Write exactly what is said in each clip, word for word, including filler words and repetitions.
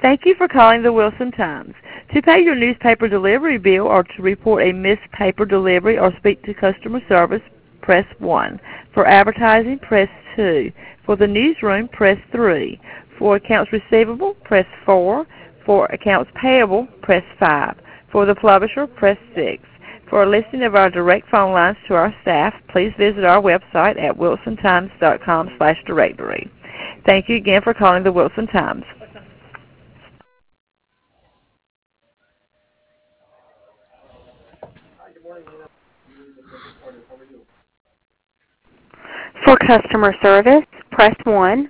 Thank you for calling the Wilson Times. To pay your newspaper delivery bill or to report a missed paper delivery or speak to customer service, press one. For advertising, press two. For the newsroom, press three. For accounts receivable, press four. For accounts payable, press five. For the publisher, press six. For a listing of our direct phone lines to our staff, please visit our website at wilson times dot com slash directory. Thank you again for calling the Wilson Times. For customer service, press one.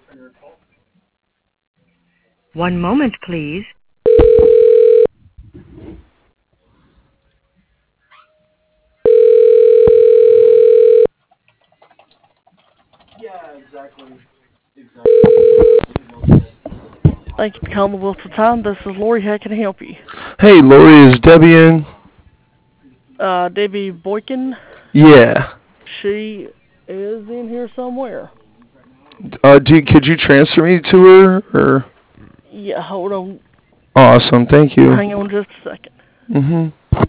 One moment, please. Thank you for calling the Wilson Time. This is Lori. How can I help you? Hey, Lori, is Debbie in? Uh, Debbie Boykin. Yeah. She is in here somewhere. Uh, do, could you transfer me to her? Or? Yeah, hold on. Awesome, thank you. Hang on just a second. Mm-hmm.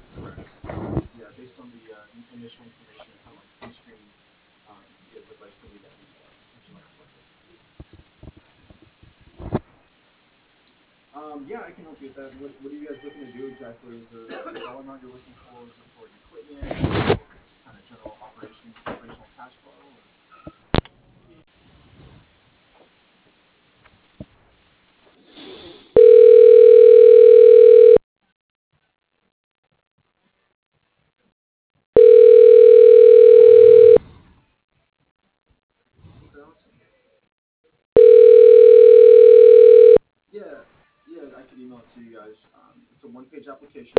Um, yeah, I can help you with that. What, what are you guys looking to do exactly? Is there a dollar amount you're looking for? Is it for equipment? Or just kind of general operations, operational cash flow? Or? Yeah, yeah, I can email it to you guys. Um, it's a one-page application.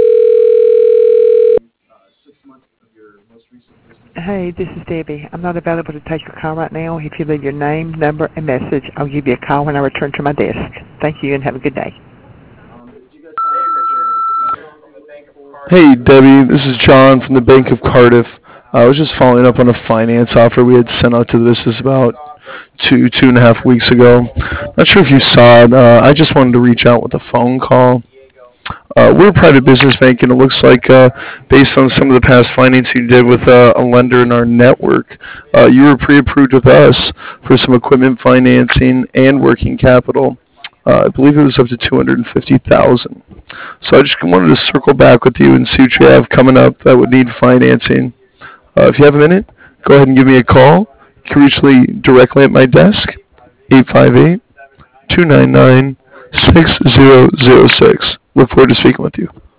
Uh, six months of your most recent business. Hey, this is Debbie. I'm not available to take your call right now. If you leave your name, number, and message, I'll give you a call when I return to my desk. Thank you and have a good day. Um, do you guys have Hey, Debbie, this is John from the Bank of Cardiff. Uh, I was just following up on a finance offer we had sent out to the business about two, two and a half weeks ago. Not sure if you saw it. Uh, I just wanted to reach out with a phone call. Uh, we're a private business bank, and it looks like, uh, based on some of the past financing you did with uh, a lender in our network, uh, you were pre-approved with us for some equipment financing and working capital. Uh, I believe it was up to two hundred fifty thousand dollars. So I just wanted to circle back with you and see what you have coming up that would need financing. Uh, if you have a minute, go ahead and give me a call. You can reach me directly at my desk, eight five eight, two nine nine, six zero zero six. Look forward to speaking with you.